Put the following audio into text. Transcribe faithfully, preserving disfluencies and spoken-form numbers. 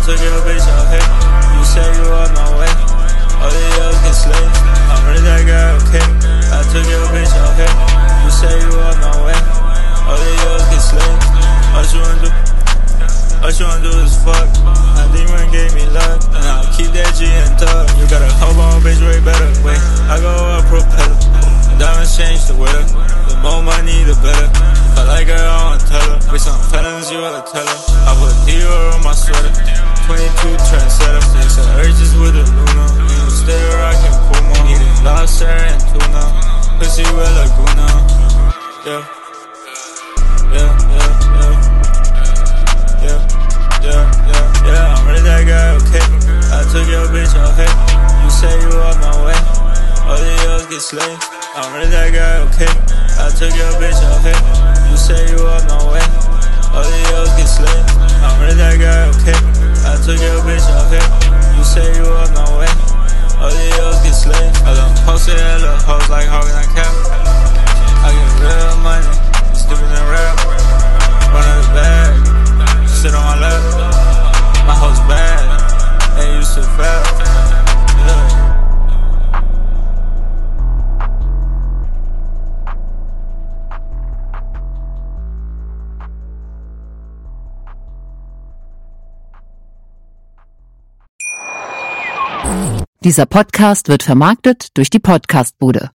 took your bitch out here. You say you on my way. All the young get slayed. I'm really that guy, okay? I took your bitch out here. You say you on my way. All the young get slayed. All you wanna do? All you wanna do is fuck. My demon gave me luck, and I'll keep that G and thug. You got a hoe on, bitch, way better. Wait, I go up propeller. Diamonds change the weather. The more money, the better. If I like her, I wanna tell her. With some felons, you oughta tell her. I put Dior on my sweater. twenty-two trendsetter. Takes her urges with a Luna. You stay rockin' Puma. Eating lobster and tuna. Pussy with Laguna. Yeah. Yeah, yeah, yeah. Yeah, yeah, yeah, yeah. I'm really that guy, okay? I took your bitch out here. You say you on my way. All the yours get slayed. I'm really that guy, okay? I took your bitch out here. You say you on my way. All the yours get slayed. I'm really that guy, okay? I took your bitch out here. You say you on my way. All the yours get slayed. I done posted at little hoes like hogging on cap. I get real money, stupid and rap. Run out the bag, sit on my lap. My hoes bad, ain't used to fat. Yeah. Dieser Podcast wird vermarktet durch die Podcastbude.